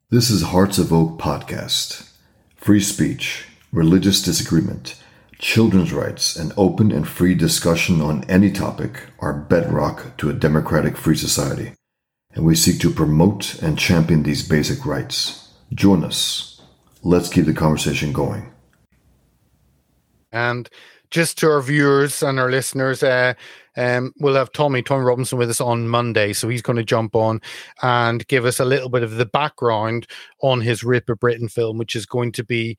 This is Hearts of Oak Podcast. Free speech, religious disagreement, children's rights, and open and free discussion on any topic are bedrock to a democratic free society, and we seek to promote and champion these basic rights. Join us. Let's keep the conversation going. And just to our viewers and our listeners, we'll have Tommy Robinson with us on Monday. So he's going to jump on and give us a little bit of the background on his Rape of Britain film, which is going to be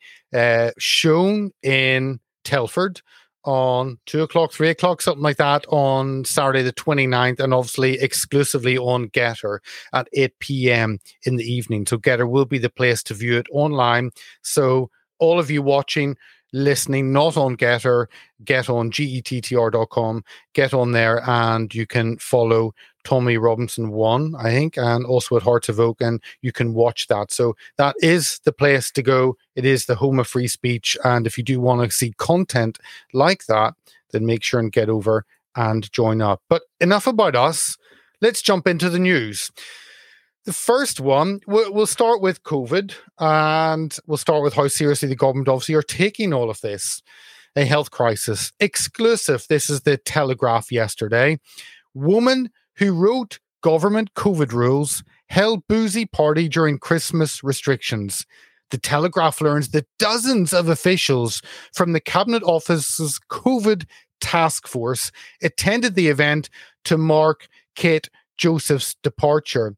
shown in Telford on 2 o'clock, 3 o'clock, something like that on Saturday the 29th, and obviously exclusively on Getter at 8 p.m. in the evening. So Getter will be the place to view it online. So all of you watching, listening, not on Getter, get on gettr.com, get on there, and you can follow Tommy Robinson 1, I think, and also at Hearts of Oak, and you can watch that. So that is the place to go. It is the home of free speech, and if you do want to see content like that, then make sure and get over and join up. But enough about us. Let's jump into the news. The first one, we'll start with COVID, and we'll start with how seriously the government obviously are taking all of this. A health crisis. Exclusive. This is the Telegraph yesterday. Woman who wrote government COVID rules held boozy party during Christmas restrictions. The Telegraph learns that dozens of officials from the Cabinet Office's COVID task force attended the event to mark Kate Joseph's departure.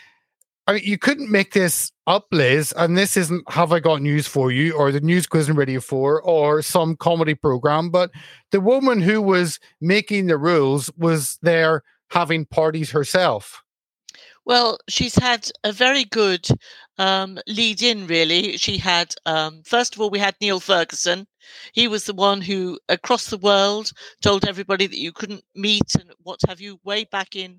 I mean, you couldn't make this up, Liz, and this isn't Have I Got News For You or the News Quiz on Radio 4 or some comedy program, but the woman who was making the rules was there having parties herself. Well, she's had a very good lead in, really. She had, first of all, we had Neil Ferguson. He was the one who, across the world, told everybody that you couldn't meet and what have you, way back in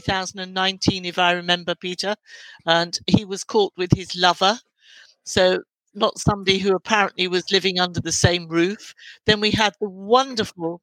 2019, if I remember, Peter. And he was caught with his lover. So not somebody who apparently was living under the same roof. Then we had the wonderful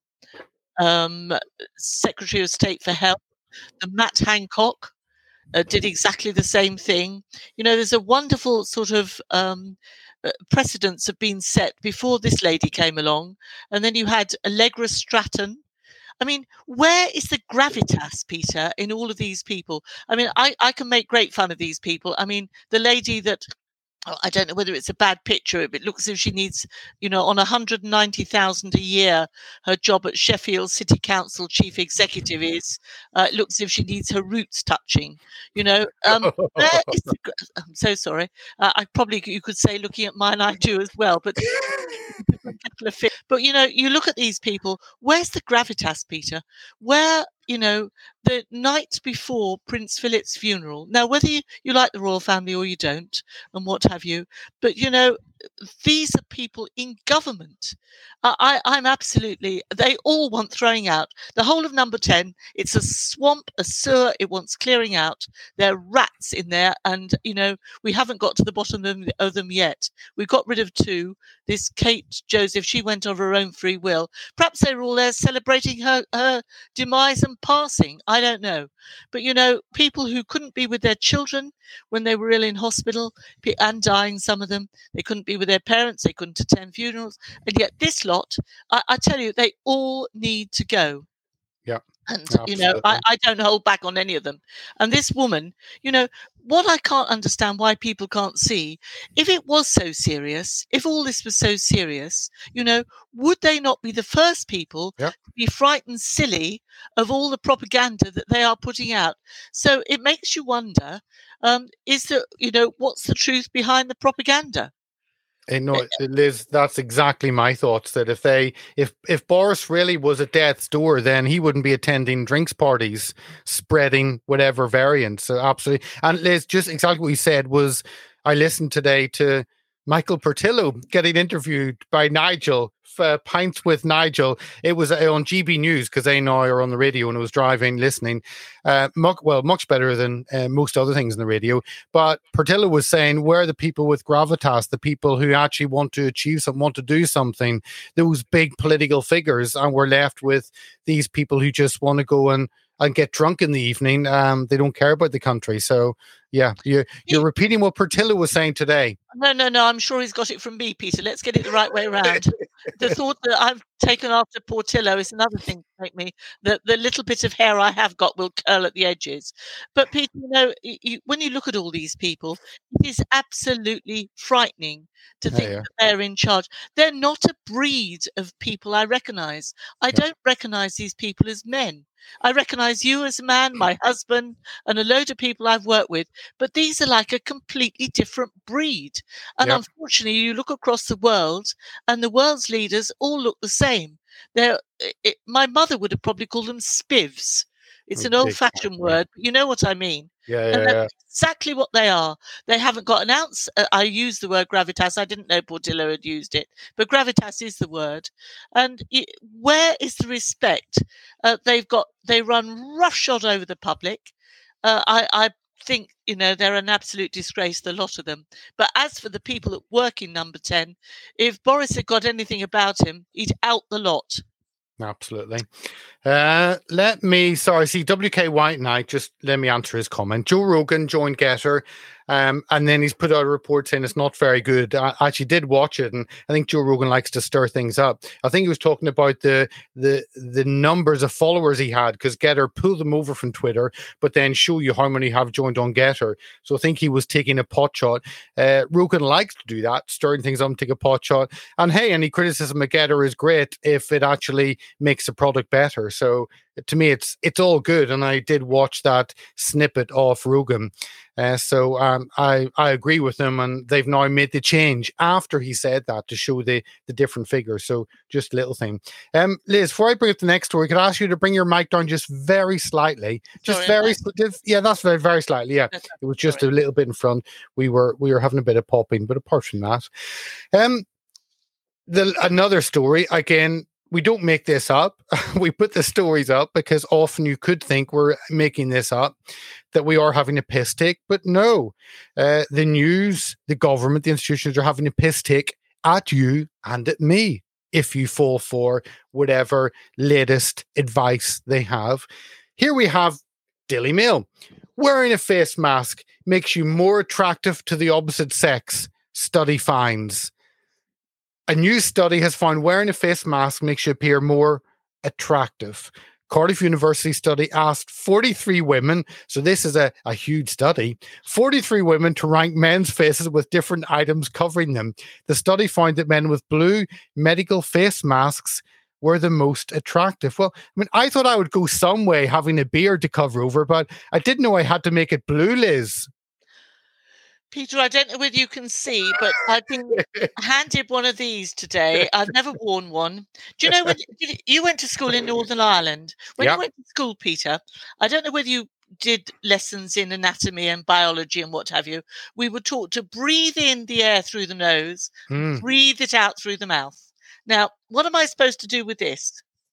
Secretary of State for Health, the Matt Hancock. Did exactly the same thing. You know, there's a wonderful sort of precedents have been set before this lady came along. And then you had Allegra Stratton. I mean, where is the gravitas, Peter, in all of these people? I mean, I can make great fun of these people. I mean, the lady that, I don't know whether it's a bad picture. It looks as if she needs, you know, on 190,000 a year, her job at Sheffield City Council chief executive is. It looks as if she needs her roots touching. You know, where is the? I'm so sorry. I probably you could say looking at mine, I do as well. But but you know, you look at these people. Where's the gravitas, Peter? Where, you know, the night before Prince Philip's funeral. Now, whether you like the royal family or you don't, and what have you, but you know, these are people in government. I'm absolutely, they all want throwing out. The whole of Number 10, it's a swamp, a sewer, it wants clearing out. There are rats in there, and, you know, we haven't got to the bottom of them yet. We got rid of two. This Kate Joseph, she went of her own free will. Perhaps they were all there celebrating her demise and passing. I don't know. But, you know, people who couldn't be with their children when they were ill in hospital and dying, some of them, they couldn't be with their parents, they couldn't attend funerals. And yet this lot, I tell you, they all need to go. Yeah. And, you know, I don't hold back on any of them. And this woman, you know, what I can't understand why people can't see, if it was so serious, if all this was so serious, you know, would they not be the first people to be frightened silly of all the propaganda that they are putting out? So it makes you wonder, is there, you know, what's the truth behind the propaganda? No, Liz, that's exactly my thoughts. That if Boris really was at death's door, then he wouldn't be attending drinks parties, spreading whatever variants. So absolutely. And Liz, just exactly what you said was, I listened today to Michael Portillo getting interviewed by Nigel, Pints with Nigel. It was on GB News because they now are on the radio, and I was driving, listening. Much better than most other things in the radio. But Portillo was saying, where are the people with gravitas, the people who actually want to achieve something, want to do something, those big political figures, and we're left with these people who just want to go and get drunk in the evening. They don't care about the country. So, Yeah, you're repeating what Portillo was saying today. No. I'm sure he's got it from me, Peter. Let's get it the right way around. The thought that I've taken after Portillo is another thing to make me. The little bit of hair I have got will curl at the edges. But Peter, when you look at all these people, it is absolutely frightening to think that they're in charge. They're not a breed of people I recognise. I don't recognise these people as men. I recognise you as a man, my husband, and a load of people I've worked with. But these are like a completely different breed. And unfortunately, you look across the world and the world's leaders all look the same. My mother would have probably called them spivs. It's an old-fashioned word, but you know what I mean. And that's exactly what they are. They haven't got an ounce. I use the word gravitas. I didn't know Portillo had used it, but gravitas is the word. And where is the respect? They run roughshod over the public. I think, they're an absolute disgrace, the lot of them. But as for the people that work in Number 10, if Boris had got anything about him, he'd out the lot. Absolutely. See, WK White Knight, just let me answer his comment. Joe Rogan joined Getter, and then he's put out a report saying it's not very good. I actually did watch it, and I think Joe Rogan likes to stir things up. I think he was talking about the numbers of followers he had, because Getter pulled them over from Twitter, but then show you how many have joined on Getter. So I think he was taking a pot shot. Rogan likes to do that, stirring things up, take a pot shot. And hey, any criticism of Getter is great if it actually makes the product better. So to me, it's all good. And I did watch that snippet of Rogan. So I agree with him, and they've now made the change after he said that to show the different figures. So just a little thing. Liz, before I bring up the next story, could I ask you to bring your mic down just very slightly? That's very, very slightly. Yeah, it was just a little bit in front. We were having a bit of popping, but apart from that, another story again. We don't make this up. We put the stories up because often you could think we're making this up, that we are having a piss take. But no, the news, the government, the institutions are having a piss take at you and at me if you fall for whatever latest advice they have. Here we have Daily Mail. Wearing a face mask makes you more attractive to the opposite sex, study finds. A new study has found wearing a face mask makes you appear more attractive. Cardiff University study asked 43 women, so this is a huge study, 43 women to rank men's faces with different items covering them. The study found that men with blue medical face masks were the most attractive. Well, I mean, I thought I would go some way having a beard to cover over, but I didn't know I had to make it blue, Liz. Peter, I don't know whether you can see, but I've been handed one of these today. I've never worn one. Do you know when you went to school in Northern Ireland? When you went to school, Peter, I don't know whether you did lessons in anatomy and biology and what have you. We were taught to breathe in the air through the nose, breathe it out through the mouth. Now, what am I supposed to do with this?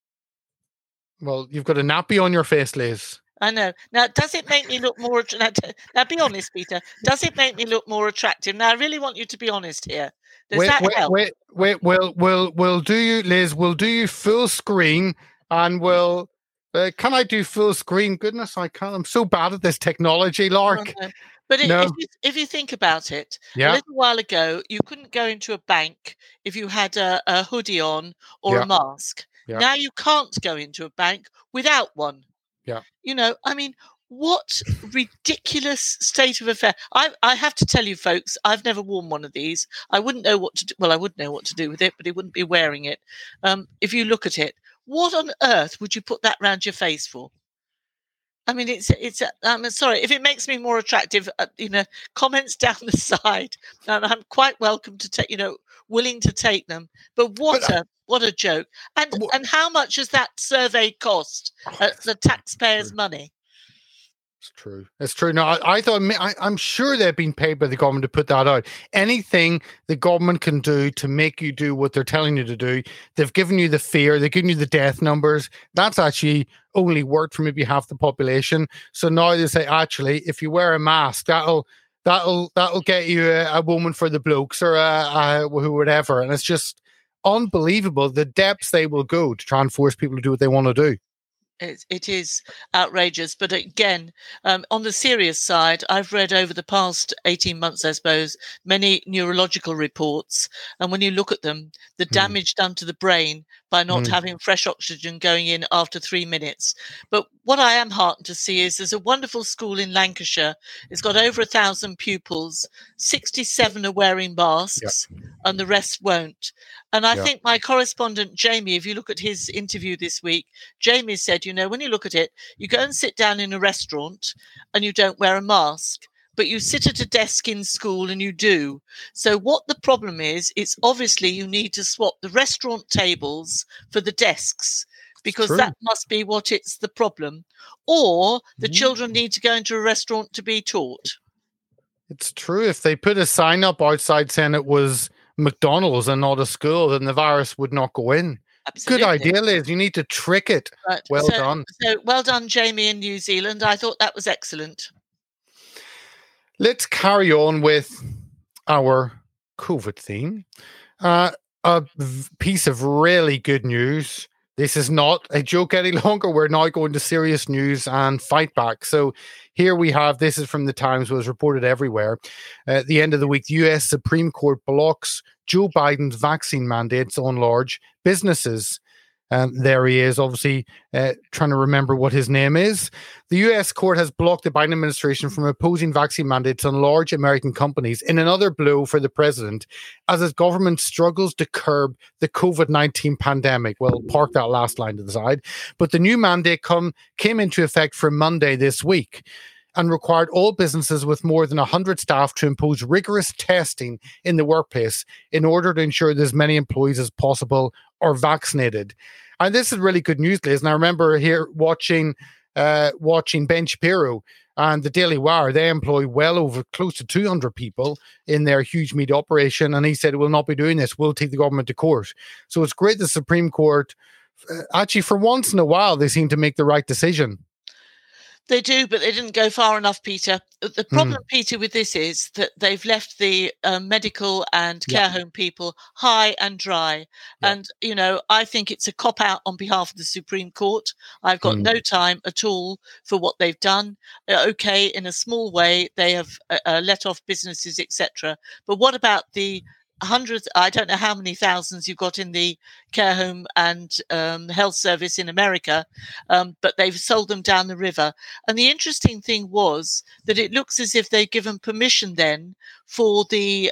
Well, you've got a nappy on your face, Liz. I know. Now, does it make me look more attractive? Now, be honest, Peter. Does it make me look more attractive? Now, I really want you to be honest here. Does that help? We'll do you, Liz. We'll do you full screen, and we'll. Can I do full screen? Goodness, I can't. I'm so bad at this technology, Lark. Oh, no. But if you think about it, a little while ago, you couldn't go into a bank if you had a hoodie on or a mask. Yeah. Now you can't go into a bank without one. Yeah. I mean, what ridiculous state of affair. I have to tell you, folks, I've never worn one of these. I wouldn't know what to do. Well, I would know what to do with it, but it wouldn't be wearing it. If you look at it, what on earth would you put that round your face for? I mean, I'm sorry, if it makes me more attractive, comments down the side, and I'm quite welcome to take, willing to take them. But what a joke. And how much has that survey cost? The taxpayers' money? It's true. No, I'm sure they've been paid by the government to put that out. Anything the government can do to make you do what they're telling you to do, they've given you the fear, they've given you the death numbers. That's actually only worked for maybe half the population. So now they say, actually, if you wear a mask, that'll get you a woman for the blokes or whatever. And it's just unbelievable the depths they will go to try and force people to do what they want to do. It is outrageous. But again, on the serious side, I've read over the past 18 months, I suppose, many neurological reports. And when you look at them, the damage done to the brain by not having fresh oxygen going in after 3 minutes. But what I am heartened to see is there's a wonderful school in Lancashire. It's got over 1,000 pupils. 67 are wearing masks and the rest won't. And I think my correspondent, Jamie, if you look at his interview this week, Jamie said, when you look at it, you go and sit down in a restaurant and you don't wear a mask, but you sit at a desk in school and you do. So what the problem is, it's obviously you need to swap the restaurant tables for the desks, because that must be what it's the problem. Or the children need to go into a restaurant to be taught. It's true. If they put a sign up outside saying it was McDonald's and not a school, then the virus would not go in. Absolutely. Good idea, Liz. You need to trick it. Right. Well done. So well done, Jamie in New Zealand. I thought that was excellent. Let's carry on with our COVID theme. A piece of really good news. This is not a joke any longer. We're now going to serious news and fight back. So here we have, this is from the Times, was reported everywhere. At the end of the week, the US Supreme Court blocks Joe Biden's vaccine mandates on large businesses. There he is, obviously trying to remember what his name is. The US court has blocked the Biden administration from imposing vaccine mandates on large American companies in another blow for the president as his government struggles to curb the COVID-19 pandemic. Well, park that last line to the side. But the new mandate came into effect from Monday this week and required all businesses with more than 100 staff to impose rigorous testing in the workplace in order to ensure that as many employees as possible are vaccinated. And this is really good news, Liz. And I remember here watching Ben Shapiro and the Daily Wire. They employ well over close to 200 people in their huge media operation. And he said, we'll not be doing this. We'll take the government to court. So it's great the Supreme Court, actually, for once in a while, they seem to make the right decision. They do, but they didn't go far enough, Peter. The problem, Peter, with this is that they've left the medical and care home people high and dry. And, I think it's a cop-out on behalf of the Supreme Court. I've got no time at all for what they've done. Okay, in a small way, they have let off businesses, etc. But what about the hundreds, I don't know how many thousands you've got in the care home and health service in America, but they've sold them down the river. And the interesting thing was that it looks as if they've given permission then for the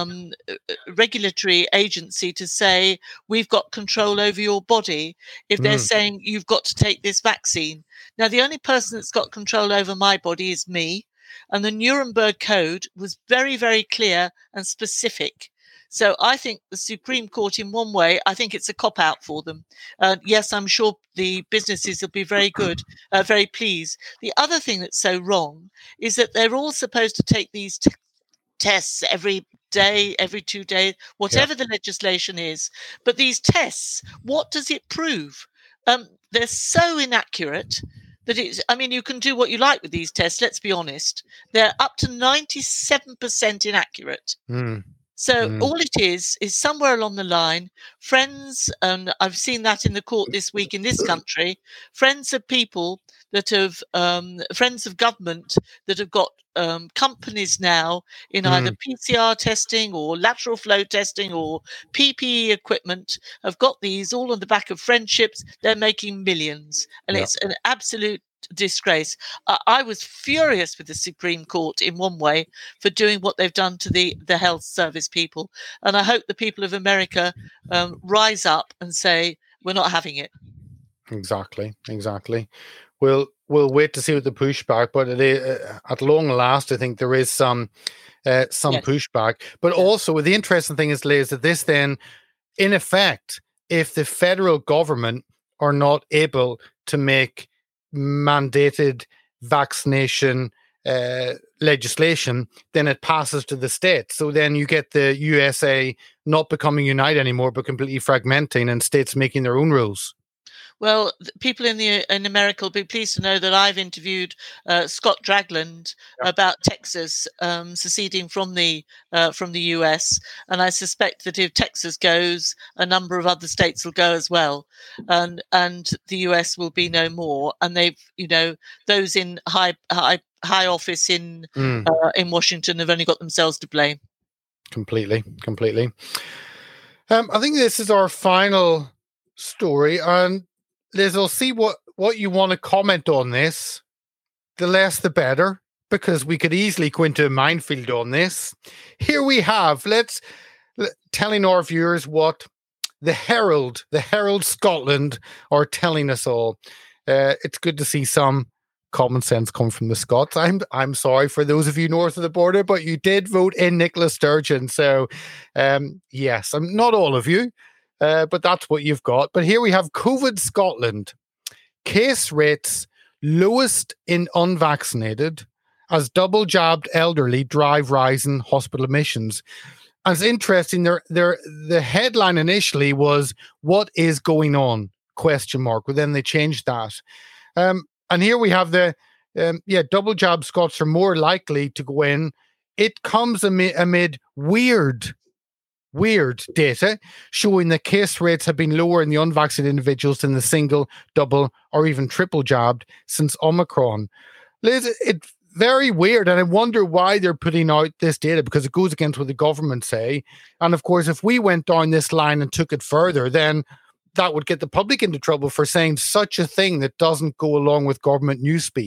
regulatory agency to say, we've got control over your body if they're saying you've got to take this vaccine. Now, the only person that's got control over my body is me. And the Nuremberg Code was very, very clear and specific. So I think the Supreme Court, in one way, I think it's a cop-out for them. Yes, I'm sure the businesses will be very good, very pleased. The other thing that's so wrong is that they're all supposed to take these tests every day, every 2 days, whatever the legislation is. But these tests, what does it prove? They're so inaccurate that you can do what you like with these tests, let's be honest. They're up to 97% inaccurate. So all it is somewhere along the line, friends, and I've seen that in the court this week in this country, friends of people that have, friends of government that have got companies now in either PCR testing or lateral flow testing or PPE equipment, have got these all on the back of friendships. They're making millions. And it's an absolute disgrace. I was furious with the Supreme Court in one way for doing what they've done to the health service people, and I hope the people of America rise up and say we're not having it. Exactly. We'll wait to see what the pushback, but at long last, I think there is some pushback. But also, the interesting thing is, Liz, that this then, in effect, if the federal government are not able to make mandated vaccination legislation, then it passes to the states. So then you get the USA not becoming united anymore, but completely fragmenting, and states making their own rules. Well, people in America will be pleased to know that I've interviewed Scott Dragland about Texas seceding from the US, and I suspect that if Texas goes, a number of other states will go as well, and the US will be no more. And they've, those in high office in Washington have only got themselves to blame. Completely. I think this is our final story, and Liz, I'll see what you want to comment on this. The less the better, because we could easily go into a minefield on this. Here we have, telling our viewers what the Herald Scotland are telling us all. It's good to see some common sense come from the Scots. I'm sorry for those of you north of the border, but you did vote in Nicola Sturgeon. So, yes, not all of you. But that's what you've got. But here we have COVID Scotland. Case rates lowest in unvaccinated as double-jabbed elderly drive rise in hospital admissions. And it's interesting, the headline initially was, "What is going on?" ? But then they changed that. And here we have double-jab Scots are more likely to go in. It comes amid weird data showing that case rates have been lower in the unvaccinated individuals than the single, double, or even triple jabbed since Omicron. Liz, it's very weird, and I wonder why they're putting out this data, because it goes against what the government say. And of course, if we went down this line and took it further, then that would get the public into trouble for saying such a thing that doesn't go along with government newspeak.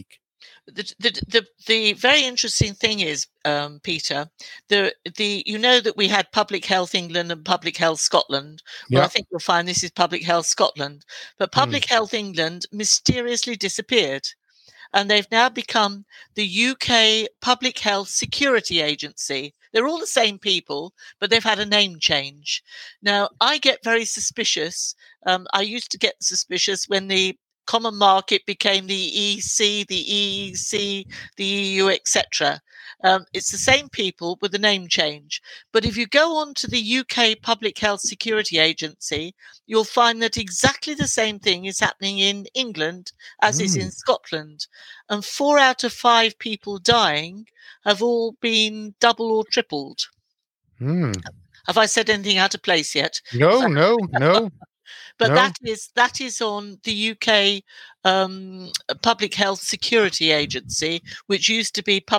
The very interesting thing is, Peter, that we had Public Health England and Public Health Scotland. Well, I think you'll find this is Public Health Scotland, but Public Health England mysteriously disappeared, and they've now become the UK Public Health Security Agency. They're all the same people, but they've had a name change. Now, I get very suspicious. I used to get suspicious when the Common Market became the EC, the EEC, the EU, etc. It's the same people with the name change. But if you go on to the UK Public Health Security Agency, you'll find that exactly the same thing is happening in England as is in Scotland. And 4 out of 5 people dying have all been double or tripled. Have I said anything out of place yet? No. But that is on the UK Public Health Security Agency, which used to be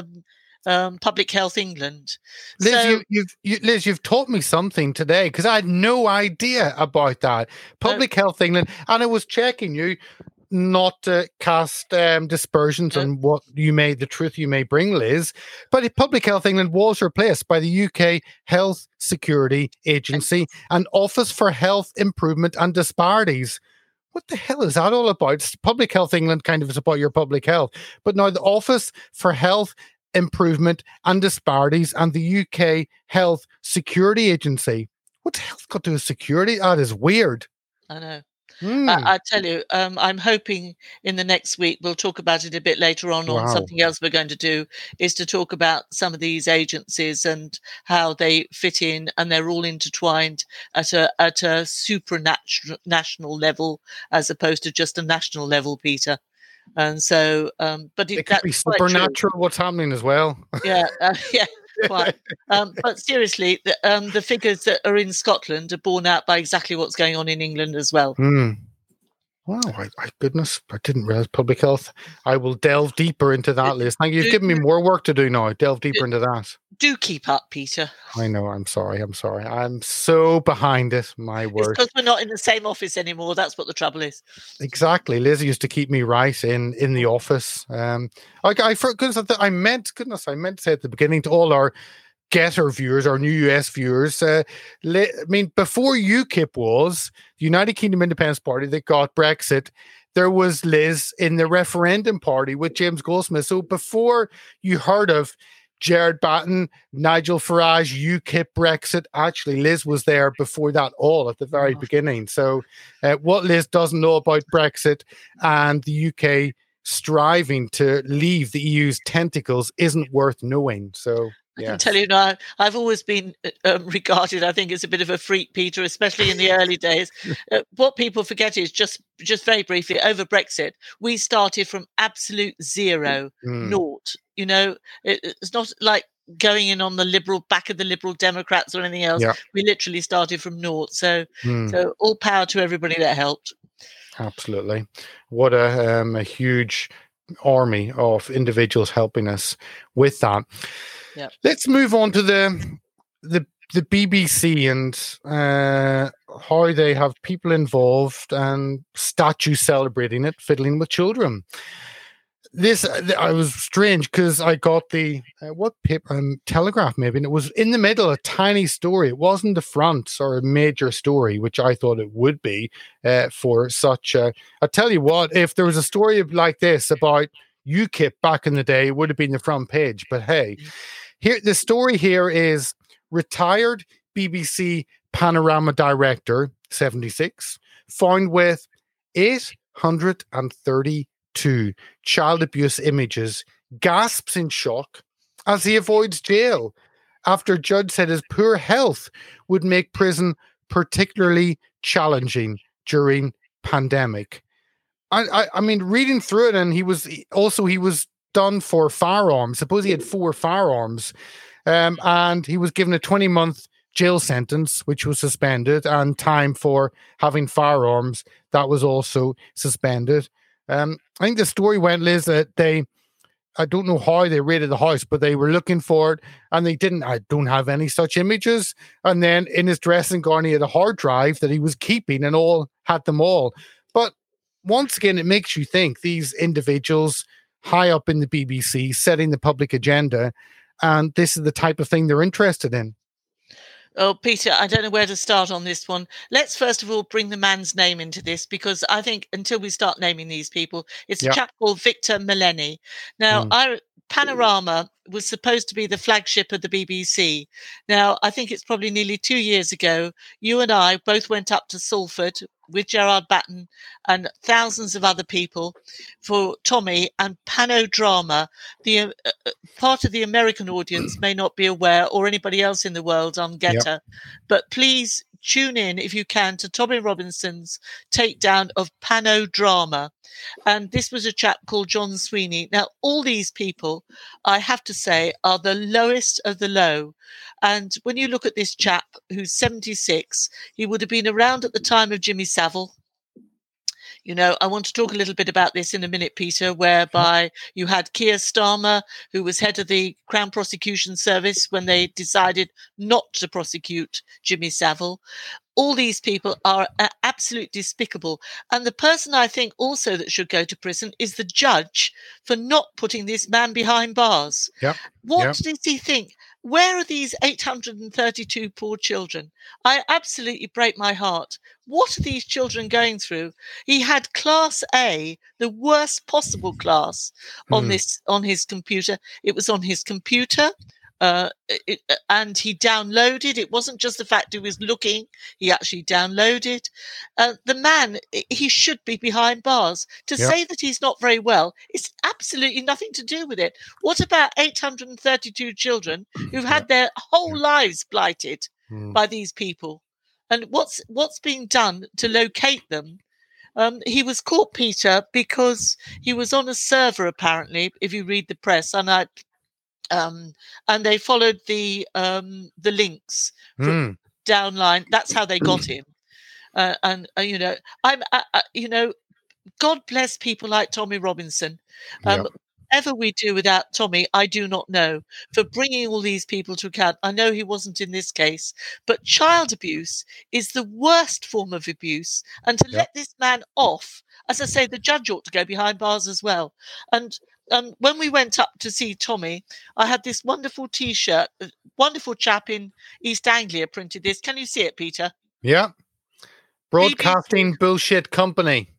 Public Health England. Liz, Liz, you've taught me something today, because I had no idea about that. Public Health England, and I was checking you not to cast dispersions on what the truth you may bring, Liz, but Public Health England was replaced by the UK Health Security Agency and Office for Health Improvement and Disparities. What the hell is that all about? Public Health England kind of is about your public health, but now the Office for Health Improvement and Disparities and the UK Health Security Agency. What the hell's got to do with security? That is weird. I know. I tell you, I'm hoping in the next week, we'll talk about it a bit later on something else we're going to do, is to talk about some of these agencies and how they fit in, and they're all intertwined at a supranational level as opposed to just a national level, Peter. And so, but it could be supernatural what's happening as well. Yeah. Quite. But seriously, the figures that are in Scotland are borne out by exactly what's going on in England as well. Wow, goodness, I didn't realize public health. I will delve deeper into that, Liz. Thank you. You've given me more work to do now. Delve deeper into that. Do keep up, Peter. I know. I'm sorry. I'm so behind it. My word. It's because we're not in the same office anymore. That's what the trouble is. Exactly. Liz used to keep me right in the office. I meant to say at the beginning to all our Getter viewers, our new US viewers, before UKIP was the United Kingdom Independence Party that got Brexit, there was Liz in the referendum party with James Goldsmith. So before you heard of Jared Batten, Nigel Farage, UKIP, Brexit, actually Liz was there before that all at the very beginning. So what Liz doesn't know about Brexit and the UK striving to leave the EU's tentacles isn't worth knowing. So I can tell you now, I've always been regarded, I think, as a bit of a freak, Peter, especially in the early days. What people forget is just very briefly, over Brexit, we started from absolute zero, naught. You know, it's not like going in on the back of the Liberal Democrats or anything else. We literally started from naught. So all power to everybody that helped. Absolutely. What a huge army of individuals helping us with that. Yep. Let's move on to the BBC and how they have people involved and statues celebrating it, fiddling with children. This I was strange because I got the what paper, Telegraph maybe, and it was in the middle, a tiny story. It wasn't the front or a major story, which I thought it would be for such a. I tell you what, if there was a story like this about UKIP back in the day, it would have been the front page. But hey. Here, the story here is retired BBC Panorama director, 76, found with 832 child abuse images, gasps in shock as he avoids jail after judge said his poor health would make prison particularly challenging during pandemic. I mean, reading through it, and he was done for firearms. Suppose he had 4 firearms, and he was given a 20-month jail sentence, which was suspended, and time for having firearms that was also suspended. I think the story went, Liz, that I don't know how they raided the house, but they were looking for it, and they didn't. I don't have any such images. And then in his dressing gown, he had a hard drive that he was keeping, and had them all. But once again, it makes you think these individuals high up in the BBC setting the public agenda, and this is the type of thing they're interested in. Oh, Peter, I don't know where to start on this one. Let's first of all bring the man's name into this, because I think until we start naming these people, it's a chap called Victor Maleny. Now, Panorama was supposed to be the flagship of the BBC. Now, I think it's probably nearly 2 years ago, you and I both went up to Salford with Gerard Batten and thousands of other people for Tommy and Panodrama. The part of the American audience may not be aware, or anybody else in the world on Getter, but please tune in if you can to Tommy Robinson's takedown of Panodrama. And this was a chap called John Sweeney. Now, all these people, I have to say, are the lowest of the low. And when you look at this chap who's 76, he would have been around at the time of Jimmy Savile. You know, I want to talk a little bit about this in a minute, Peter, whereby you had Keir Starmer, who was head of the Crown Prosecution Service when they decided not to prosecute Jimmy Savile. All these people are absolutely despicable. And the person I think also that should go to prison is the judge for not putting this man behind bars. What does he think? Where are these 832 poor children? I absolutely break my heart. What are these children going through? He had Class A, the worst possible class, on his computer. It was on his computer. And he downloaded. It wasn't just the fact he was looking, he actually downloaded. The man, he should be behind bars. To say that he's not very well is absolutely nothing to do with it. What about 832 children who've had their whole lives blighted by these people? And what's being done to locate them? He was caught, Peter, because he was on a server, apparently, if you read the press, and they followed the links from downline. That's how they got him. You know, God bless people like Tommy Robinson. Whatever we do without Tommy, I do not know, for bringing all these people to account. I know he wasn't in this case, but child abuse is the worst form of abuse. And to let this man off, as I say, the judge ought to go behind bars as well. And when we went up to see Tommy, I had this wonderful T-shirt. A wonderful chap in East Anglia printed this. Can you see it, Peter? Yeah. Broadcasting BBC. Bullshit company.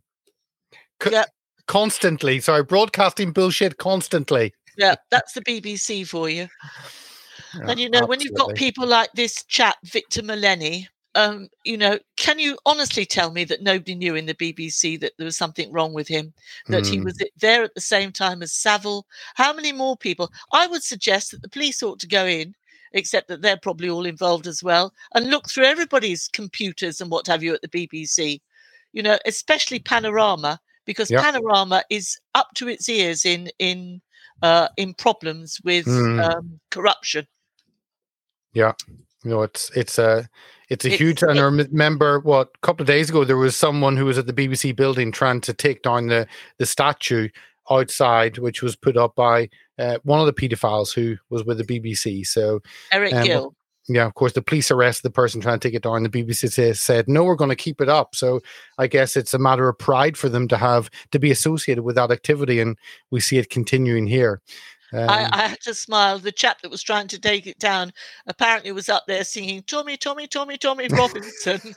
Constantly. Sorry, broadcasting bullshit constantly. Yeah, that's the BBC for you. And, you know, when you've got people like this chap, Victor Maleny, can you honestly tell me that nobody knew in the BBC that there was something wrong with him, that he was there at the same time as Savile? How many more people? I would suggest that the police ought to go in, except that they're probably all involved as well, and look through everybody's computers and what have you at the BBC, especially Panorama, because Panorama is up to its ears in problems with corruption. Yeah, it's a huge. And I remember a couple of days ago there was someone who was at the BBC building trying to take down the statue outside, which was put up by one of the paedophiles who was with the BBC. So Eric Gill. Yeah, of course, the police arrested the person trying to take it down. The BBC said, no, we're going to keep it up. So I guess it's a matter of pride for them to be associated with that activity. And we see it continuing here. I had to smile. The chap that was trying to take it down apparently was up there singing Tommy, Tommy, Tommy, Tommy Robinson.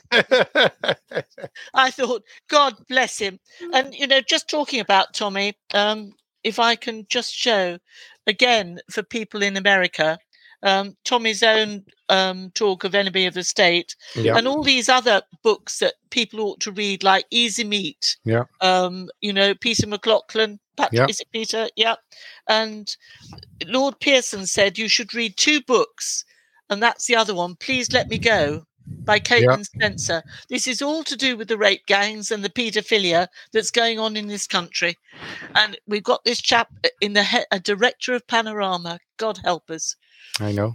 I thought, God bless him. And, just talking about Tommy, if I can just show again for people in America, Tommy's own talk of Enemy of the State, and all these other books that people ought to read, like Easy Meat. Yeah. Peter McLaughlin. Is it Peter? Yeah. And Lord Pearson said you should read 2 books, and that's the other one, Please Let Me Go, by Caitlin Spencer. This is all to do with the rape gangs and the paedophilia that's going on in this country. And we've got this chap in a director of Panorama. God help us. I know.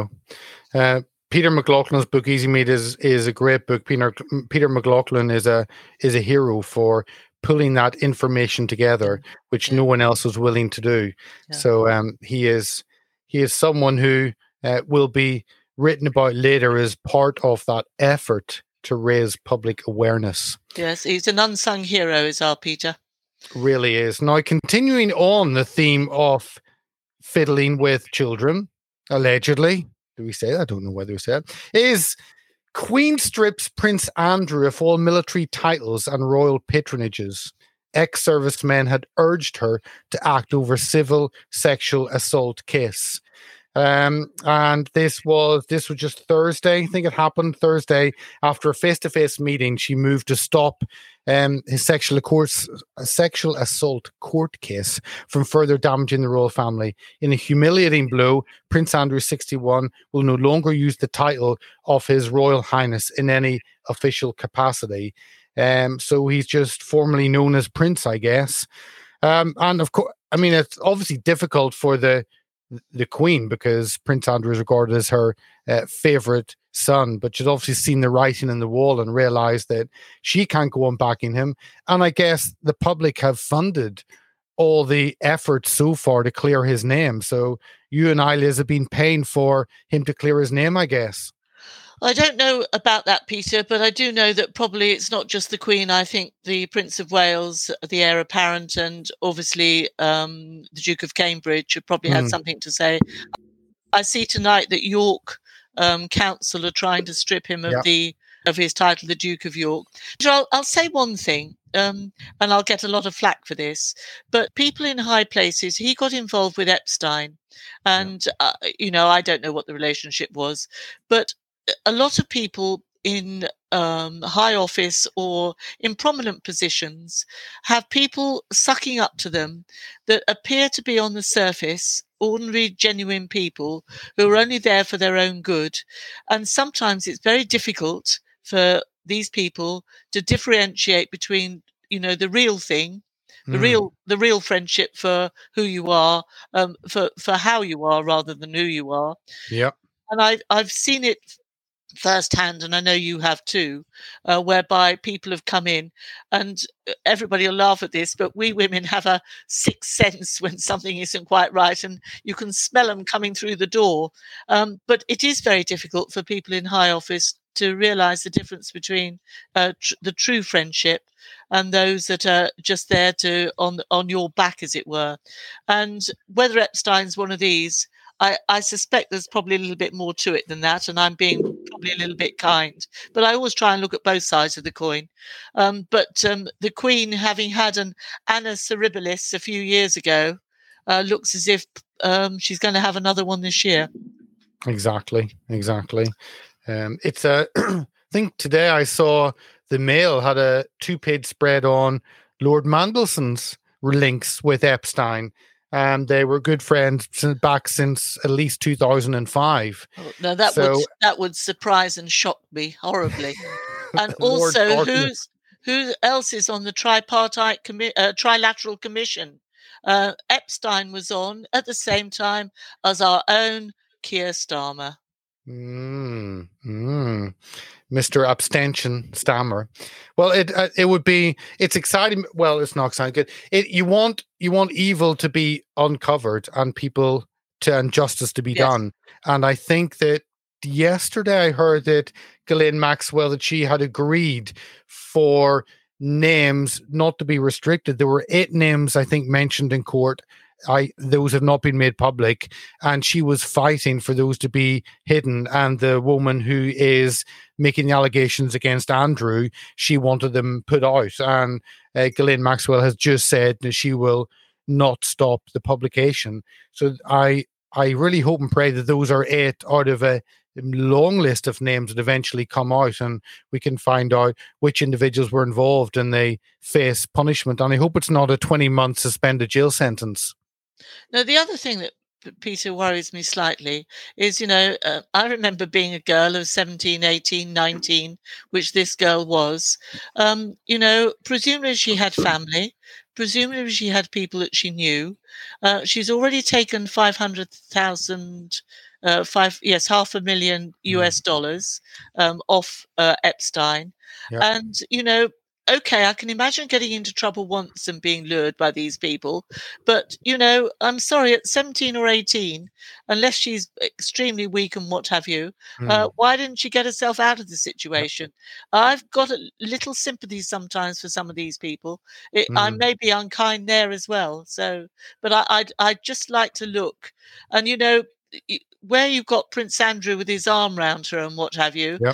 Peter McLaughlin's book Easy Meat is a great book. Peter McLaughlin is a hero for pulling that information together, which no one else was willing to do. Yeah. So he is someone who will be written about later as part of that effort to raise public awareness. Yes, he's an unsung hero, is our Peter. Really is. Now, continuing on the theme of fiddling with children, allegedly, do we say that? I don't know whether we said is Queen strips Prince Andrew of all military titles and royal patronages. Ex-servicemen had urged her to act over civil sexual assault case. And this was just Thursday. I think it happened Thursday after a face-to-face meeting. She moved to stop his sexual assault court case from further damaging the royal family. In a humiliating blow, Prince Andrew, 61, will no longer use the title of His Royal Highness in any official capacity. So he's just formally known as Prince, I guess. And of course, I mean, it's obviously difficult for the Queen because Prince Andrew is regarded as her favourite son, but she's obviously seen the writing on the wall and realised that she can't go on backing him. And I guess the public have funded all the efforts so far to clear his name. So you and I, Liz, have been paying for him to clear his name, I guess. I don't know about that, Peter, but I do know that probably it's not just the Queen. I think the Prince of Wales, the heir apparent, and obviously the Duke of Cambridge have probably had something to say. I see tonight that York Council are trying to strip him of his title, the Duke of York. I'll say one thing, and I'll get a lot of flack for this, but people in high places, he got involved with Epstein, and I don't know what the relationship was, but a lot of people in high office or in prominent positions have people sucking up to them that appear to be on the surface ordinary, genuine people who are only there for their own good. And sometimes it's very difficult for these people to differentiate between, the real thing, the real friendship for who you are, for how you are rather than who you are. Yeah. And I've seen it firsthand, and I know you have too, whereby people have come in, and everybody will laugh at this, but we women have a sixth sense when something isn't quite right, and you can smell them coming through the door. But it is very difficult for people in high office to realise the difference between the true friendship and those that are just there to on your back, as it were. And whether Epstein's one of these, I suspect there's probably a little bit more to it than that, and I'm being probably a little bit kind. But I always try and look at both sides of the coin. But the Queen, having had an Anna Cerebelis a few years ago, looks as if she's going to have another one this year. Exactly. It's think today I saw the Mail had a 2-page spread on Lord Mandelson's links with Epstein. And they were good friends back since at least 2005. Oh, no, that would surprise and shock me horribly. And also, who else is on the trilateral commission? Epstein was on at the same time as our own Keir Starmer. Mr. Abstention Stammer. Well, it's exciting. Well, it's not exciting. You want evil to be uncovered and justice to be done. And I think that yesterday I heard that Ghislaine Maxwell, that she had agreed for names not to be restricted. There were 8 names, I think, mentioned in court. Those have not been made public, and she was fighting for those to be hidden. And the woman who is making the allegations against Andrew, she wanted them put out. And Ghislaine Maxwell has just said that she will not stop the publication. So I really hope and pray that those are 8 out of a long list of names that eventually come out, and we can find out which individuals were involved and they face punishment. And I hope it's not a 20-month suspended jail sentence. Now, the other thing that, Peter, worries me slightly is, I remember being a girl of 17, 18, 19, which this girl was. Presumably she had family. Presumably she had people that she knew. She's already taken $500,000, $500,000 US dollars off Epstein. Yep. And, okay, I can imagine getting into trouble once and being lured by these people. But, I'm sorry, at 17 or 18, unless she's extremely weak and what have you, why didn't she get herself out of the situation? I've got a little sympathy sometimes for some of these people. I may be unkind there as well. So, but I'd just like to look. And, where you've got Prince Andrew with his arm round her and what have you,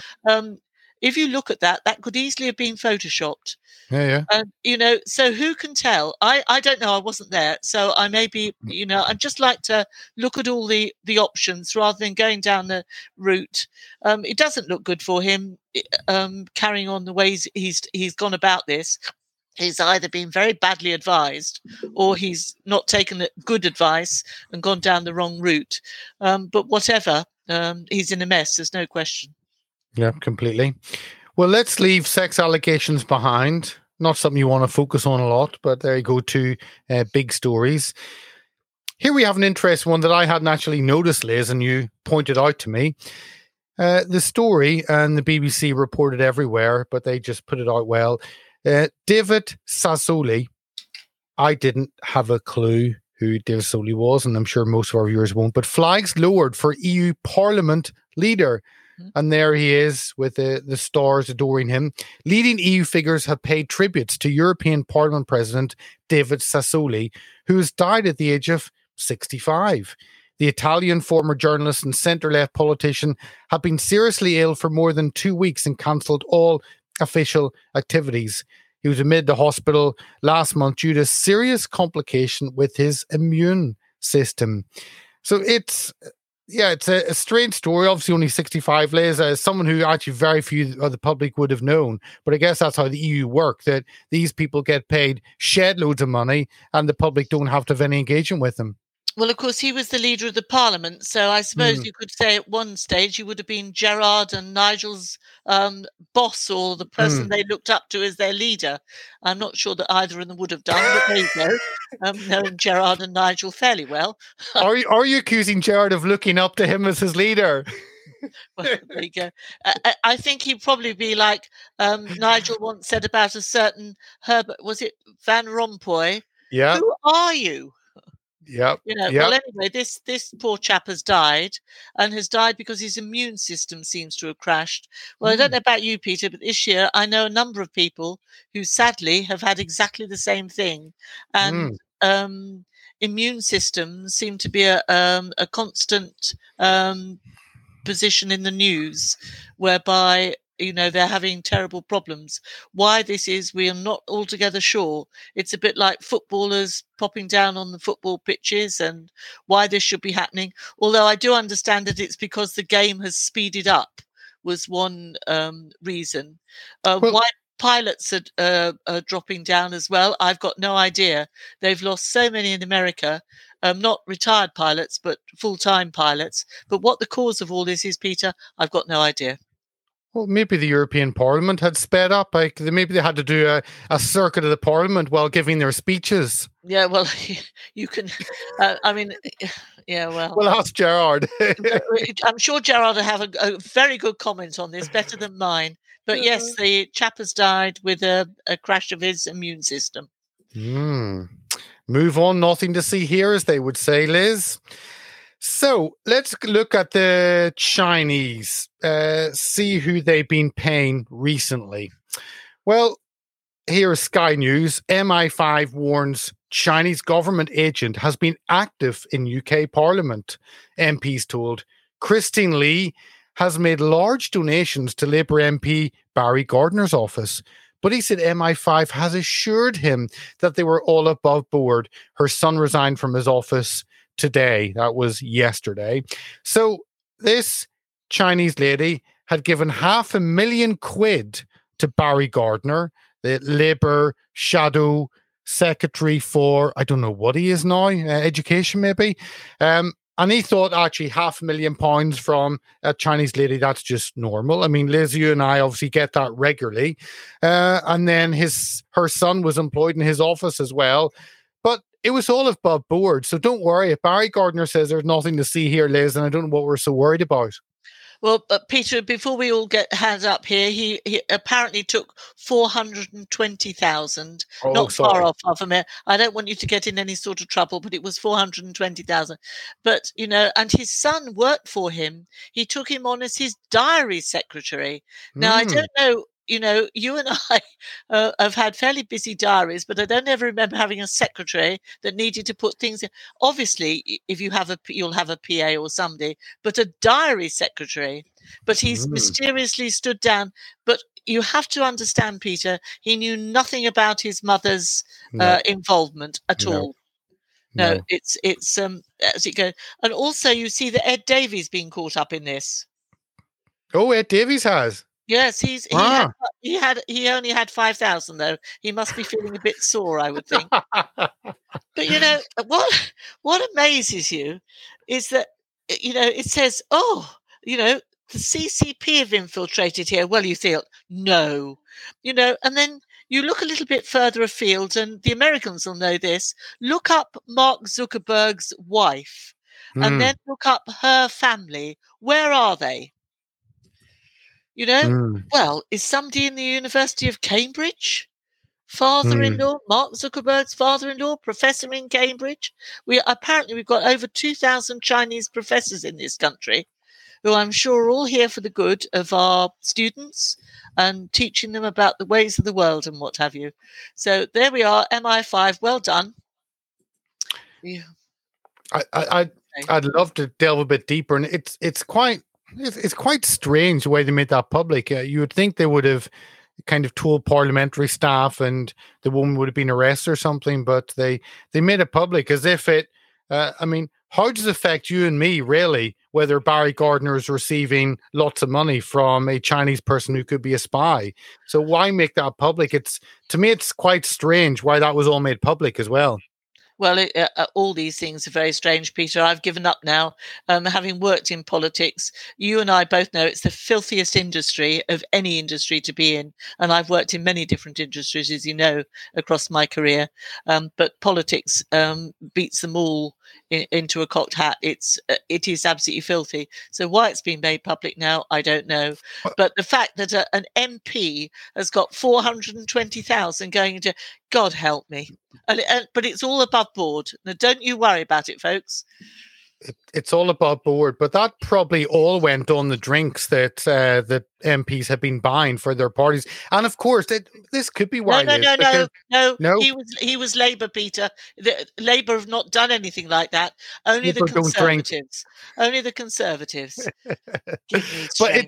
if you look at that could easily have been photoshopped. Yeah. So who can tell? I don't know. I wasn't there. So I may be, I'd just like to look at all the options rather than going down the route. It doesn't look good for him carrying on the ways he's gone about this. He's either been very badly advised or he's not taken good advice and gone down the wrong route. But whatever, he's in a mess. There's no question. Yeah, completely. Well, let's leave sex allegations behind. Not something you want to focus on a lot, but there you go, 2 big stories. Here we have an interesting one that I hadn't actually noticed, Liz, and you pointed out to me. The story, and the BBC reported everywhere, but they just put it out well. David Sassoli. I didn't have a clue who David Sassoli was, and I'm sure most of our viewers won't, but flags lowered for EU Parliament leader. And there he is with the stars adoring him. Leading EU figures have paid tributes to European Parliament President David Sassoli, who has died at the age of 65. The Italian former journalist and centre-left politician had been seriously ill for more than 2 weeks and cancelled all official activities. He was admitted to hospital last month due to serious complication with his immune system. So it's a strange story. Obviously, only 65, Liz, as someone who actually very few of the public would have known. But I guess that's how the EU work, that these people get paid shed loads of money and the public don't have to have any engagement with them. Well, of course, he was the leader of the parliament. So I suppose you could say at one stage he would have been Gerard and Nigel's boss, or the person they looked up to as their leader. I'm not sure that either of them would have done, but there you go. Knowing Gerard and Nigel fairly well. Are you accusing Gerard of looking up to him as his leader? Well, there you go. I think he'd probably be like Nigel once said about a certain Herbert, was it Van Rompuy? Yeah. Who are you? Yep. Well, anyway, this poor chap has died, and has died because his immune system seems to have crashed. Well, I don't know about you, Peter, but this year I know a number of people who sadly have had exactly the same thing. And immune systems seem to be a constant position in the news, whereby they're having terrible problems. Why this is, we are not altogether sure. It's a bit like footballers popping down on the football pitches, and why this should be happening. Although I do understand that it's because the game has speeded up, was one reason. Well, Why pilots are dropping down as well, I've got no idea. They've lost so many in America, not retired pilots, but full-time pilots. But what the cause of all this is, Peter, I've got no idea. well, maybe the European Parliament had sped up. Like maybe they had to do a circuit of the Parliament while giving their speeches. Yeah, well, you can. I mean, yeah, well. Well, ask Gerard. I'm sure Gerard will have a very good comment on this, better than mine. But yes, the chap has died with a crash of his immune system. Move on, nothing to see here, as they would say, Liz. So let's look at the Chinese, see who they've been paying recently. Well, here is Sky News. MI5 warns Chinese government agent has been active in UK Parliament. MPs told. Christine Lee has made large donations to Labour MP Barry Gardner's office. But he said MI5 has assured him that they were all above board. Her son resigned from his office today. That was yesterday. So this Chinese lady had given £500,000 to Barry Gardner, the Labour shadow secretary for, I don't know what he is now, education maybe. And he thought actually £500,000 from a Chinese lady, that's just normal. I mean, Liz, you and I obviously get that regularly. And then her son was employed in his office as well. But it was all above board. So don't worry. If Barry Gardner says there's nothing to see here, Liz, and I don't know what we're so worried about. Well, Peter, before we all get hands up here, he apparently took 420,000. Not sorry. far off of him. I don't want you to get in any sort of trouble, but it was 420,000. But, and his son worked for him. He took him on as his diary secretary. Now, I don't know. You and I have had fairly busy diaries, but I don't ever remember having a secretary that needed to put things in. Obviously, if you have you'll have a PA or somebody, but a diary secretary. But he's mysteriously stood down. But you have to understand, Peter, he knew nothing about his mother's involvement at all. No, it's as it goes. And also, you see that Ed Davies being caught up in this. Oh, Ed Davies has. Yes, he only had 5,000 though. He must be feeling a bit sore, I would think. But what amazes you is that it says, the CCP have infiltrated here. Well, you feel no, and then you look a little bit further afield, and the Americans will know this. Look up Mark Zuckerberg's wife, and then look up her family. Where are they? Well, is somebody in the University of Cambridge? Father-in-law, Mark Zuckerberg's father-in-law, professor in Cambridge. We've got over 2,000 Chinese professors in this country, who I'm sure are all here for the good of our students and teaching them about the ways of the world and what have you. So there we are, MI5. Well done. Yeah. I'd love to delve a bit deeper, and it's quite strange the way they made that public. You would think they would have kind of told parliamentary staff and the woman would have been arrested or something, but they made it public as if it, how does it affect you and me, really, whether Barry Gardner is receiving lots of money from a Chinese person who could be a spy? So why make that public? To me, it's quite strange why that was all made public as well. Well, all these things are very strange, Peter. I've given up now. Having worked in politics, you and I both know it's the filthiest industry of any industry to be in. And I've worked in many different industries, as you know, across my career. But politics beats them all into a cocked hat. It is absolutely filthy. So why it's been made public now, I don't know. But the fact that an MP has got 420,000 going into, God help me. But it's all above board. Now, don't you worry about it, folks. It's all above board, but that probably all went on the drinks that MPs have been buying for their parties, and of course, this could be why. No. He was Labour, Peter. Labour have not done anything like that. Only the Conservatives. Only the Conservatives. But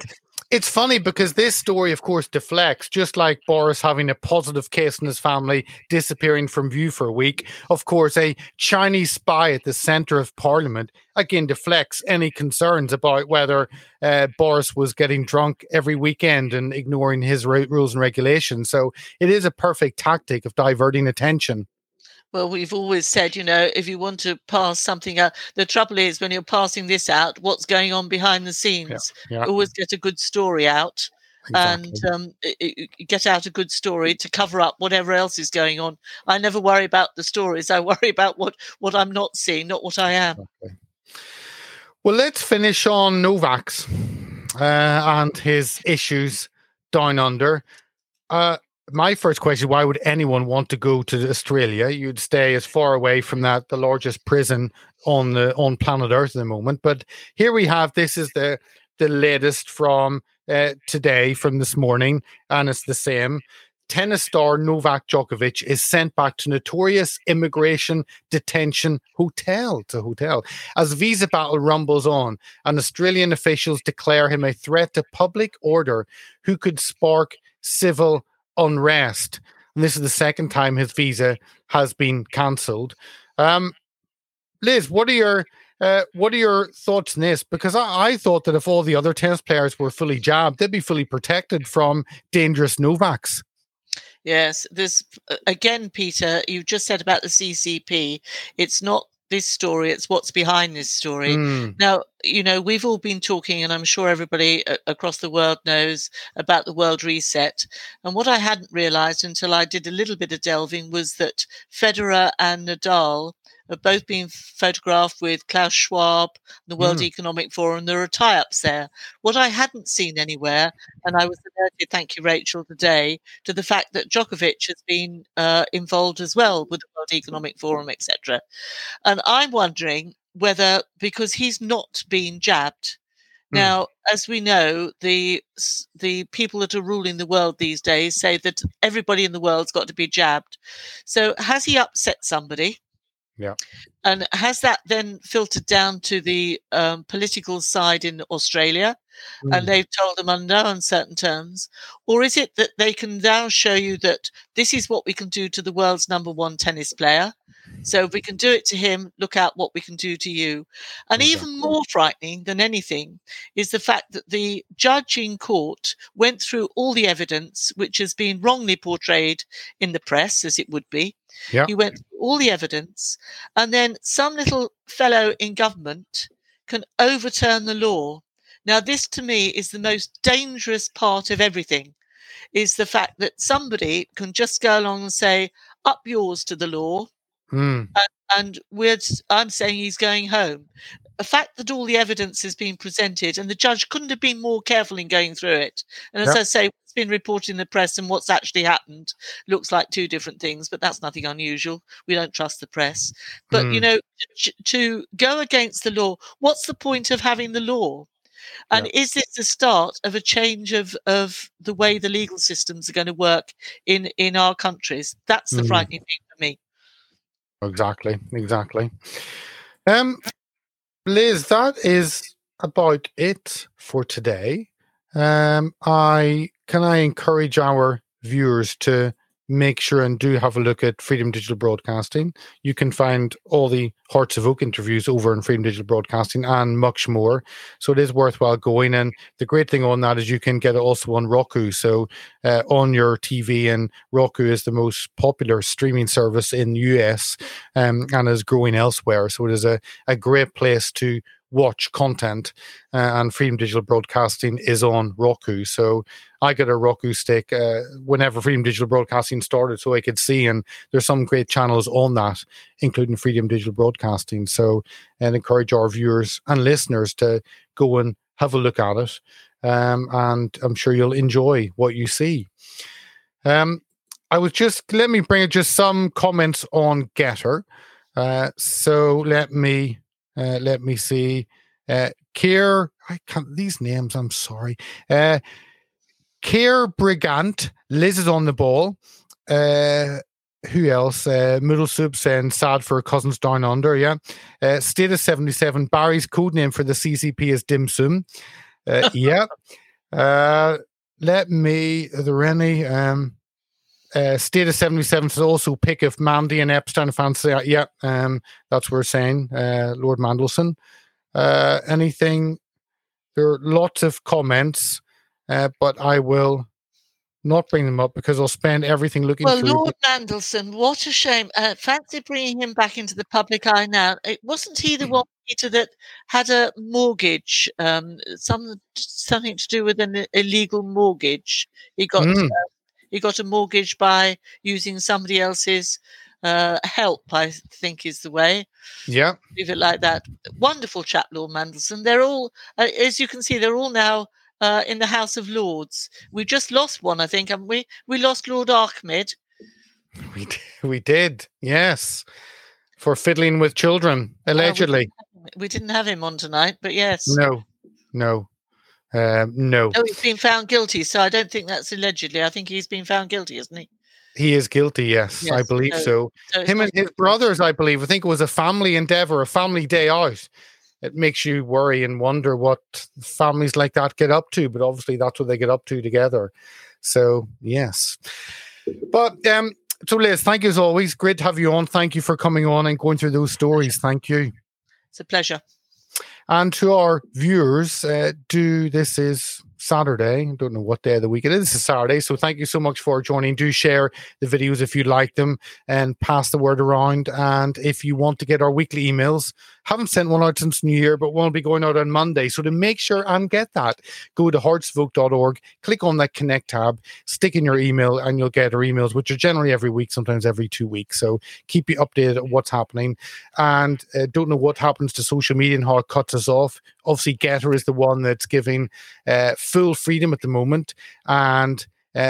It's funny because this story, of course, deflects, just like Boris having a positive case in his family disappearing from view for a week. Of course, a Chinese spy at the centre of Parliament, again, deflects any concerns about whether Boris was getting drunk every weekend and ignoring his rules and regulations. So it is a perfect tactic of diverting attention. Well, we've always said, if you want to pass something out, the trouble is when you're passing this out, what's going on behind the scenes? Yeah. Always get a good story out. Exactly. And get out a good story to cover up whatever else is going on. I never worry about the stories. I worry about what I'm not seeing, not what I am. Okay. Well, let's finish on Novak's and his issues down under. My first question, why would anyone want to go to Australia? You'd stay as far away from the largest prison on planet Earth at the moment. But here we have, this is the latest from today, from this morning, and it's the same. Tennis star Novak Djokovic is sent back to notorious immigration detention hotel as visa battle rumbles on, and Australian officials declare him a threat to public order who could spark civil unrest. And this is the second time his visa has been cancelled. Liz, what are your thoughts on this? Because I thought that if all the other tennis players were fully jabbed, they'd be fully protected from dangerous Novaks. Yes, there's again, Peter, you just said about the CCP. It's not this story, it's what's behind this story. Now, we've all been talking, and I'm sure everybody across the world knows about the World Reset. And what I hadn't realized until I did a little bit of delving was that Federer and Nadal have both been photographed with Klaus Schwab, the World Economic Forum. There are tie-ups there. What I hadn't seen anywhere, and I was alerted, thank you, Rachel, today, to the fact that Djokovic has been involved as well with the World Economic Forum, etc. And I'm wondering whether, because he's not been jabbed, now, as we know, the people that are ruling the world these days say that everybody in the world's got to be jabbed. So has he upset somebody? Yeah. And has that then filtered down to the political side in Australia? And they've told them under uncertain terms? Or is it that they can now show you that this is what we can do to the world's number one tennis player? So if we can do it to him, look out what we can do to you. And even more frightening than anything is the fact that the judge in court went through all the evidence, which has been wrongly portrayed in the press, as it would be. Yeah. He went through all the evidence, and then some little fellow in government can overturn the law. Now, this to me is the most dangerous part of everything, is the fact that somebody can just go along and say, up yours to the law. And I'm saying he's going home. The fact that all the evidence has been presented and the judge couldn't have been more careful in going through it. And as I say, what's been reported in the press and what's actually happened looks like two different things, but that's nothing unusual. We don't trust the press. But, to go against the law, what's the point of having the law? And is this the start of a change of the way the legal systems are going to work in our countries? That's the frightening thing for me. Exactly. Liz, that is about it for today. I encourage our viewers to make sure and do have a look at Freedom Digital Broadcasting. You can find all the Hearts of Oak interviews over in Freedom Digital Broadcasting and much more. So it is worthwhile going. And the great thing on that is you can get it also on Roku. So on your TV, and Roku is the most popular streaming service in the US and is growing elsewhere. So it is a great place to watch content, and Freedom Digital Broadcasting is on Roku. So I got a Roku stick whenever Freedom Digital Broadcasting started, so I could see, and there's some great channels on that, including Freedom Digital Broadcasting. So I'd encourage our viewers and listeners to go and have a look at it, and I'm sure you'll enjoy what you see. Let me bring just some comments on Getter. So let me see. Keir, I can't, these names, I'm sorry. Keir Brigant, Liz is on the ball. Who else? Middle Soup saying sad for Cousins Down Under, yeah. Status 77, Barry's code name for the CCP is Dim Sum. Yeah. Are there any? State of 77 is also pick if Mandy and Epstein fancy that. Yeah, that's what we're saying. Lord Mandelson. Anything? There are lots of comments, but I will not bring them up because I'll spend everything looking through. Well, Lord Mandelson, what a shame. Fancy bringing him back into the public eye now. Wasn't he the one, Peter, that had a mortgage, something to do with an illegal mortgage? He got a mortgage by using somebody else's help, I think is the way. Yeah. Leave it like that. Wonderful chap, Lord Mandelson. They're all, as you can see, they're all now in the House of Lords. We just lost one, I think, haven't we? We lost Lord Ahmed. We did, yes. For fiddling with children, allegedly. We didn't have him on tonight, but yes. No. No, he's been found guilty, so I don't think that's allegedly. I think he's been found guilty, isn't he? He is guilty, yes. I believe so. Him and his brothers, I believe. I think it was a family endeavor, a family day out. It makes you worry and wonder what families like that get up to, but obviously that's what they get up to together. So, yes. But, so Liz, thank you as always. Great to have you on. Thank you for coming on and going through those stories. Thank you. It's a pleasure. And to our viewers, this is Saturday. I don't know what day of the week it is. This is Saturday. So thank you so much for joining. Do share the videos if you like them and pass the word around. And if you want to get our weekly emails, haven't sent one out since New Year, but one will be going out on Monday. So to make sure and get that, go to heartsofoak.org, click on that Connect tab, stick in your email, and you'll get our emails, which are generally every week, sometimes every 2 weeks. So keep you updated on what's happening. And don't know what happens to social media and how it cuts us off. Obviously, Getter is the one that's giving full freedom at the moment, and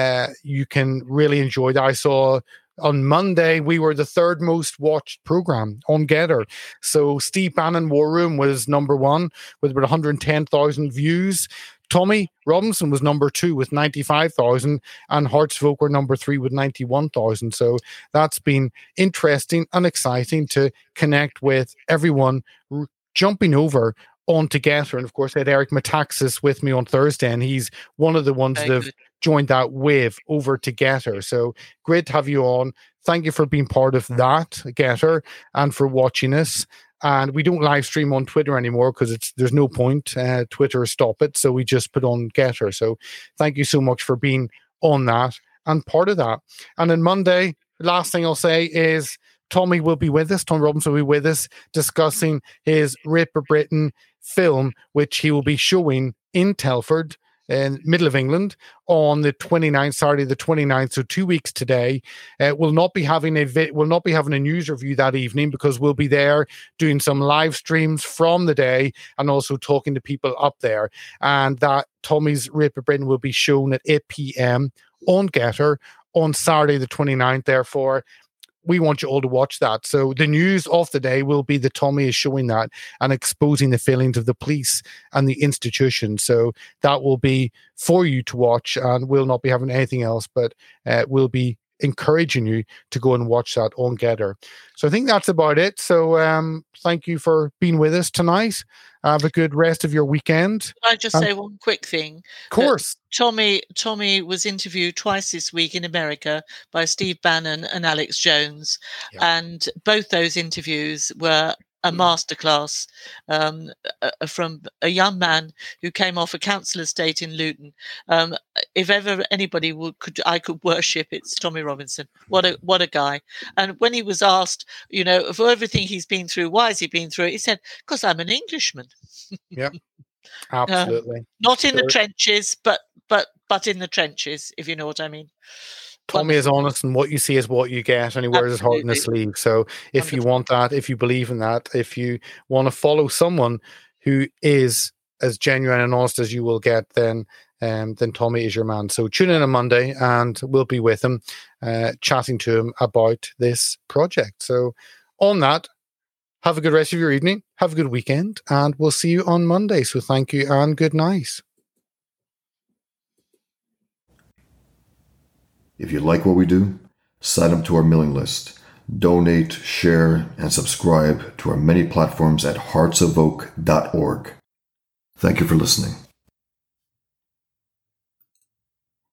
you can really enjoy that. I saw on Monday, we were the third most watched program on Getter. So Steve Bannon War Room was number one with about 110,000 views. Tommy Robinson was number 2 with 95,000, and Hearts of Oak were number 3 with 91,000. So that's been interesting and exciting to connect with everyone jumping over on Getter. And of course, I had Eric Metaxas with me on Thursday, and he's one of the ones that have joined that wave over to Getter. So great to have you on. Thank you for being part of that, Getter, and for watching us. And we don't live stream on Twitter anymore because there's no point. Twitter stop it. So we just put on Getter. So thank you so much for being on that and part of that. And then Monday, last thing I'll say is Tommy will be with us. Tom Robinson will be with us discussing his Rape of Britain film, which he will be showing in Telford, in middle of England, on the 29th, Saturday the 29th, so 2 weeks today. We'll not be having a news review that evening because we'll be there doing some live streams from the day and also talking to people up there. And that Tommy's Rape of Britain will be shown at 8 p.m. on Getter on Saturday the 29th. Therefore, we want you all to watch that. So the news of the day will be that Tommy is showing that and exposing the failings of the police and the institution. So that will be for you to watch, and we'll not be having anything else, but we'll be encouraging you to go and watch that on Getter. So I think that's about it. So thank you for being with us tonight. Have a good rest of your weekend. Can I just say one quick thing? Of course. Tommy was interviewed twice this week in America by Steve Bannon and Alex Jones. Yeah. And both those interviews were a masterclass from a young man who came off a council estate in Luton. If ever anybody I could worship, it's Tommy Robinson. What a guy! And when he was asked, for everything he's been through, why has he been through it? He said, "Because I'm an Englishman." Yeah, absolutely. Not in the trenches, but in the trenches, if you know what I mean. Tommy is honest, and what you see is what you get, and he wears his heart in his sleeve. So if you want that, if you believe in that, if you want to follow someone who is as genuine and honest as you will get, then Tommy is your man. So tune in on Monday, and we'll be with him, chatting to him about this project. So on that, have a good rest of your evening, have a good weekend, and we'll see you on Monday. So thank you and good night. If you like what we do, sign up to our mailing list, donate, share, and subscribe to our many platforms at heartsofoak.org. Thank you for listening.